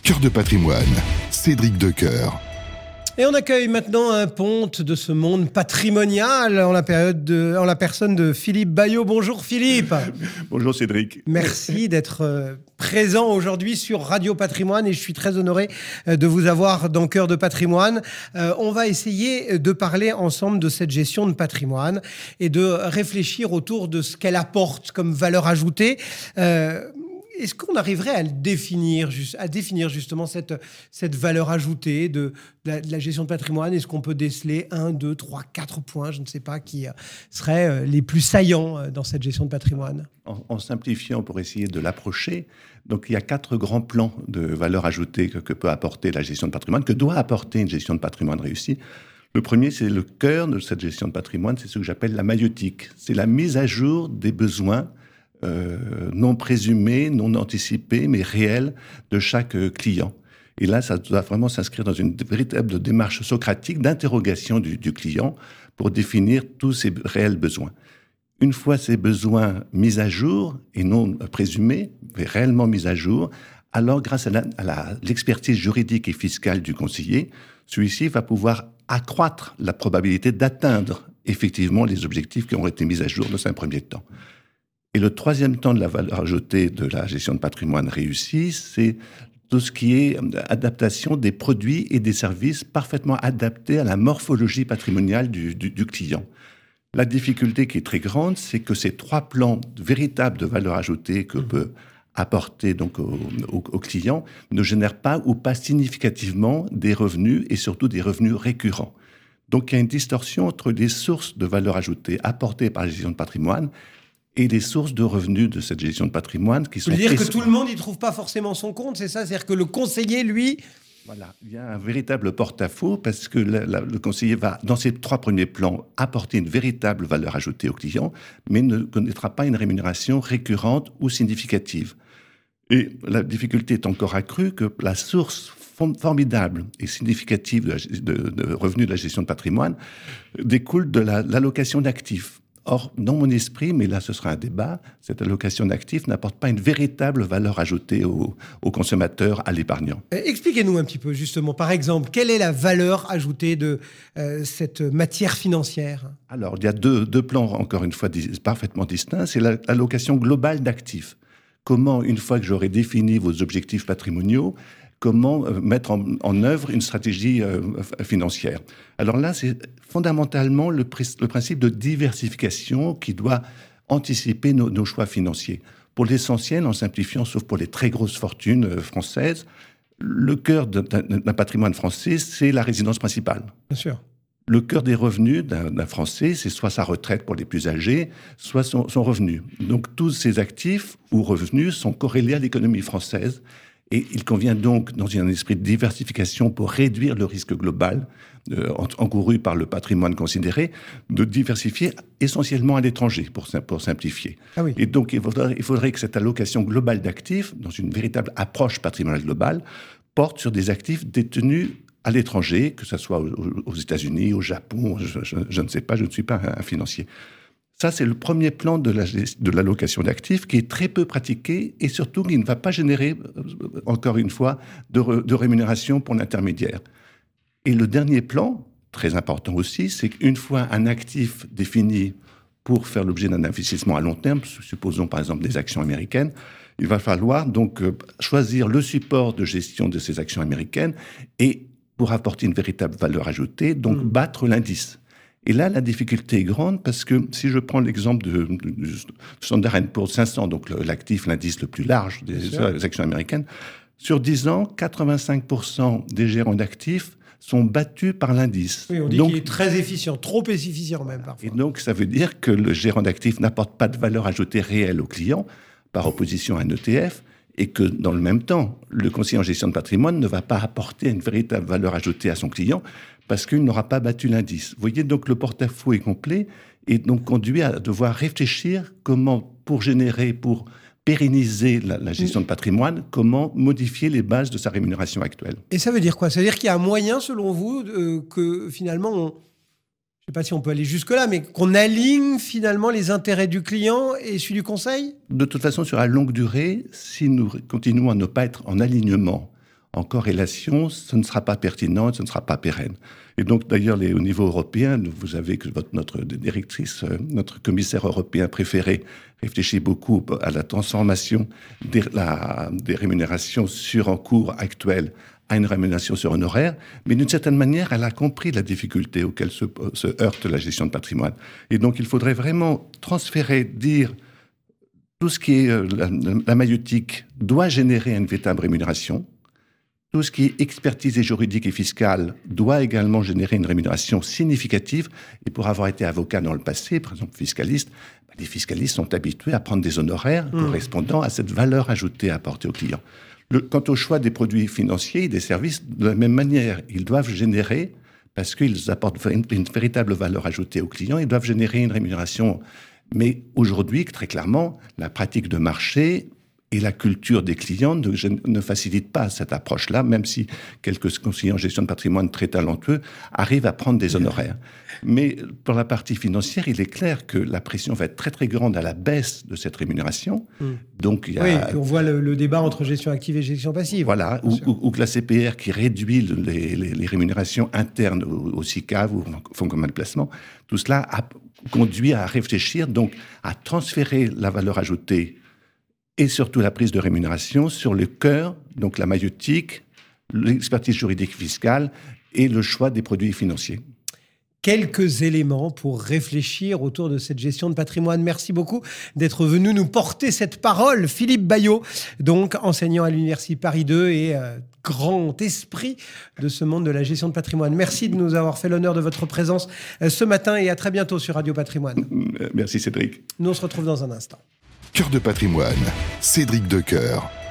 Cœur de patrimoine, Cédric Decoeur. Et on accueille maintenant un ponte de ce monde patrimonial en la personne de Philippe Bayot. Bonjour Philippe. Bonjour Cédric. Merci d'être présent aujourd'hui sur Radio Patrimoine et je suis très honoré de vous avoir dans Cœur de Patrimoine. On va essayer de parler ensemble de cette gestion de patrimoine et de réfléchir autour de ce qu'elle apporte comme valeur ajoutée. Est-ce qu'on arriverait à définir justement cette valeur ajoutée de la gestion de patrimoine? Est-ce qu'on peut déceler 1, 2, 3, 4 points, je ne sais pas, qui seraient les plus saillants dans cette gestion de patrimoine? En simplifiant, pour essayer de l'approcher, donc il y a 4 grands plans de valeur ajoutée que peut apporter la gestion de patrimoine, que doit apporter une gestion de patrimoine réussie. Le premier, c'est le cœur de cette gestion de patrimoine, c'est ce que j'appelle la maïeutique. C'est la mise à jour des besoins non présumés, non anticipés, mais réels de chaque client. Et là, ça doit vraiment s'inscrire dans une véritable démarche socratique d'interrogation du client pour définir tous ses réels besoins. Une fois ces besoins mis à jour, et non présumés, mais réellement mis à jour, alors grâce à l'expertise juridique et fiscale du conseiller, celui-ci va pouvoir accroître la probabilité d'atteindre effectivement les objectifs qui ont été mis à jour dans un premier temps. Et le troisième temps de la valeur ajoutée de la gestion de patrimoine réussie, c'est tout ce qui est adaptation des produits et des services parfaitement adaptés à la morphologie patrimoniale du client. La difficulté qui est très grande, c'est que ces 3 plans véritables de valeur ajoutée que peut apporter donc au client ne génèrent pas ou pas significativement des revenus et surtout des revenus récurrents. Donc il y a une distorsion entre les sources de valeur ajoutée apportées par la gestion de patrimoine et les sources de revenus de cette gestion de patrimoine qui sont... Ça veut dire que tout le monde n'y trouve pas forcément son compte, c'est ça? C'est-à-dire que le conseiller, lui... Voilà, il y a un véritable porte-à-faux parce que le conseiller va, dans ses 3 premiers plans, apporter une véritable valeur ajoutée au client, mais ne connaîtra pas une rémunération récurrente ou significative. Et la difficulté est encore accrue que la source formidable et significative de revenus de la gestion de patrimoine découle de l'allocation d'actifs. Or, dans mon esprit, mais là ce sera un débat, cette allocation d'actifs n'apporte pas une véritable valeur ajoutée au consommateur, à l'épargnant. Expliquez-nous un petit peu justement, par exemple, quelle est la valeur ajoutée de cette matière financière? Alors, il y a deux plans, encore une fois, parfaitement distincts. C'est l'allocation globale d'actifs. Comment, une fois que j'aurai défini vos objectifs patrimoniaux, comment mettre en œuvre une stratégie financière. Alors là, c'est fondamentalement le principe de diversification qui doit anticiper nos choix financiers. Pour l'essentiel, en simplifiant, sauf pour les très grosses fortunes françaises, le cœur d'un patrimoine français, c'est la résidence principale. Bien sûr. Le cœur des revenus d'un Français, c'est soit sa retraite pour les plus âgés, soit son revenu. Donc tous ces actifs ou revenus sont corrélés à l'économie française. Et il convient donc, dans un esprit de diversification pour réduire le risque global encouru par le patrimoine considéré, de diversifier essentiellement à l'étranger, pour simplifier. Ah oui. Et donc, il faudrait que cette allocation globale d'actifs, dans une véritable approche patrimoniale globale, porte sur des actifs détenus à l'étranger, que ce soit aux États-Unis, au Japon, je ne sais pas, je ne suis pas un financier. Ça, c'est le premier plan de l'allocation d'actifs qui est très peu pratiqué et surtout qui ne va pas générer, encore une fois, de rémunération pour l'intermédiaire. Et le dernier plan, très important aussi, c'est qu'une fois un actif défini pour faire l'objet d'un investissement à long terme, supposons par exemple des actions américaines, il va falloir donc choisir le support de gestion de ces actions américaines et pour apporter une véritable valeur ajoutée, donc battre l'indice. Et là, la difficulté est grande parce que si je prends l'exemple du Standard & Poor's 500, donc l'actif, l'indice le plus large des actions américaines, sur 10 ans, 85% des gérants d'actifs sont battus par l'indice. Oui, on dit qu'il est très efficient, trop efficient même parfois. Et donc, ça veut dire que le gérant d'actifs n'apporte pas de valeur ajoutée réelle au client par opposition à un ETF et que, dans le même temps, le conseiller en gestion de patrimoine ne va pas apporter une véritable valeur ajoutée à son client parce qu'il n'aura pas battu l'indice. Vous voyez, donc, le porte-à-faux est complet et donc conduit à devoir réfléchir comment, pour pérenniser la gestion de patrimoine, comment modifier les bases de sa rémunération actuelle. Et ça veut dire quoi? Ça veut dire qu'il y a un moyen, selon vous, que finalement, je ne sais pas si on peut aller jusque-là, mais qu'on aligne finalement les intérêts du client et celui du conseil? De toute façon, sur la longue durée, si nous continuons à ne pas être en alignement en corrélation, ce ne sera pas pertinent, ce ne sera pas pérenne. Et donc, d'ailleurs, au niveau européen, vous savez que notre directrice, notre commissaire européen préféré, réfléchit beaucoup à la transformation des rémunérations sur un cours actuel à une rémunération sur honoraire, mais d'une certaine manière, elle a compris la difficulté auquel se heurte la gestion de patrimoine. Et donc, il faudrait vraiment transférer, dire tout ce qui est la maïeutique doit générer une véritable rémunération. Tout ce qui est expertise juridique et fiscale doit également générer une rémunération significative. Et pour avoir été avocat dans le passé, par exemple fiscaliste, les fiscalistes sont habitués à prendre des honoraires correspondant à cette valeur ajoutée à apporter aux clients. Quant au choix des produits financiers et des services, de la même manière, ils doivent générer, parce qu'ils apportent une véritable valeur ajoutée aux clients, ils doivent générer une rémunération. Mais aujourd'hui, très clairement, la pratique de marché et la culture des clients ne facilitent pas cette approche-là, même si quelques conseillers en gestion de patrimoine très talentueux arrivent à prendre des honoraires. Mais pour la partie financière, il est clair que la pression va être très très grande à la baisse de cette rémunération. Donc, oui, on voit le débat entre gestion active et gestion passive. Voilà, ou que la CPR qui réduit les rémunérations internes au SICAV ou au fonds commun de placement, tout cela a conduit à réfléchir, donc à transférer la valeur ajoutée et surtout la prise de rémunération sur le cœur, donc la maïeutique, l'expertise juridique fiscale et le choix des produits financiers. Quelques éléments pour réfléchir autour de cette gestion de patrimoine. Merci beaucoup d'être venu nous porter cette parole. Philippe Bayot, donc enseignant à l'Université Paris 2 et grand esprit de ce monde de la gestion de patrimoine. Merci de nous avoir fait l'honneur de votre présence ce matin et à très bientôt sur Radio Patrimoine. Merci Cédric. Nous on se retrouve dans un instant. Cœur de patrimoine, Cédric Decoeur.